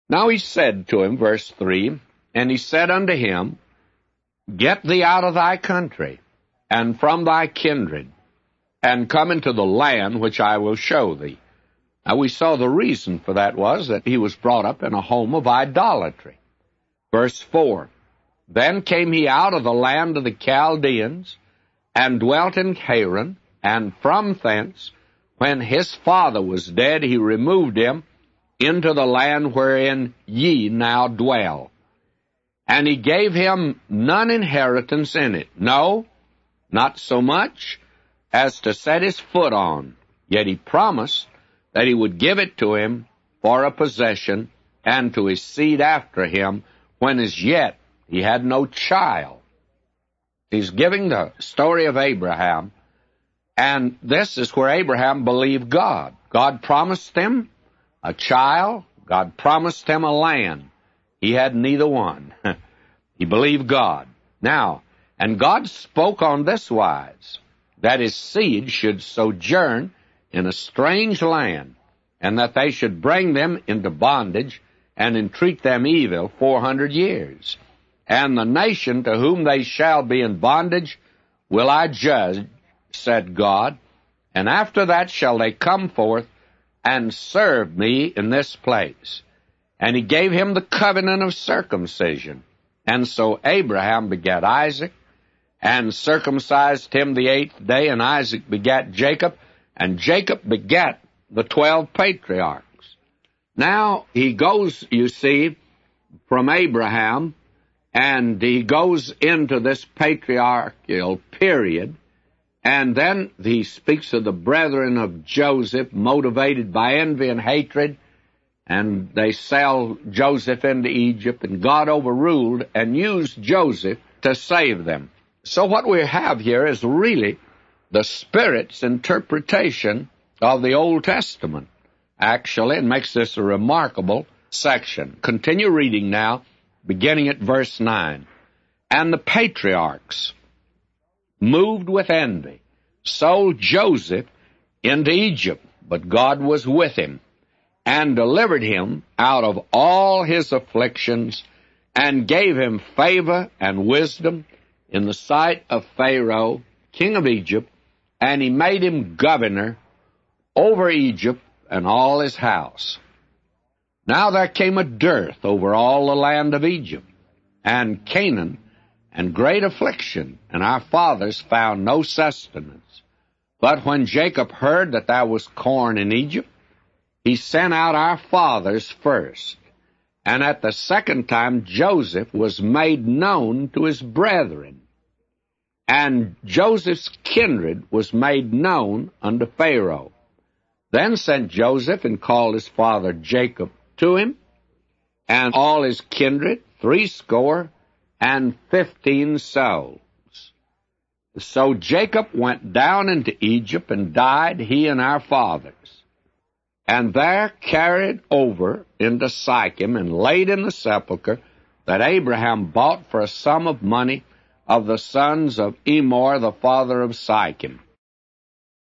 Now he said to him, verse 3, And he said unto him, Get thee out of thy country, and from thy kindred, and come into the land which I will show thee. Now we saw the reason for that was that he was brought up in a home of idolatry. Verse 4, Then came he out of the land of the Chaldeans, and dwelt in Haran, and from thence, when his father was dead, he removed him into the land wherein ye now dwell. And he gave him none inheritance in it, no, not so much as to set his foot on. Yet he promised that he would give it to him for a possession, and to his seed after him, when as yet he had no child. He's giving the story of Abraham, and this is where Abraham believed God. God promised him a child. God promised him a land. He had neither one. He believed God. Now, and God spoke on this wise, that his seed should sojourn in a strange land, and that they should bring them into bondage, and entreat them evil 400 years. And the nation to whom they shall be in bondage will I judge, said God, and after that shall they come forth and serve me in this place. And he gave him the covenant of circumcision. And so Abraham begat Isaac, and circumcised him the 8th day, and Isaac begat Jacob, and Jacob begat the 12 patriarchs. Now he goes, you see, from Abraham, and he goes into this patriarchal period, and then he speaks of the brethren of Joseph, motivated by envy and hatred, and they sell Joseph into Egypt, and God overruled and used Joseph to save them. So what we have here is really the Spirit's interpretation of the Old Testament. Actually, it makes this a remarkable section. Continue reading now, beginning at verse 9. And the patriarchs, moved with envy, sold Joseph into Egypt, but God was with him, and delivered him out of all his afflictions, and gave him favor and wisdom in the sight of Pharaoh, king of Egypt, and he made him governor over Egypt and all his house. Now there came a dearth over all the land of Egypt and Canaan, and great affliction, and our fathers found no sustenance. But when Jacob heard that there was corn in Egypt, he sent out our fathers first. And at the second time Joseph was made known to his brethren. And Joseph's kindred was made known unto Pharaoh. Then sent Joseph and called his father Jacob to him, and all his kindred, 75 souls. So Jacob went down into Egypt and died, he and our fathers, and there carried over into Sychem and laid in the sepulchre that Abraham bought for a sum of money of the sons of Emor, the father of Sychem.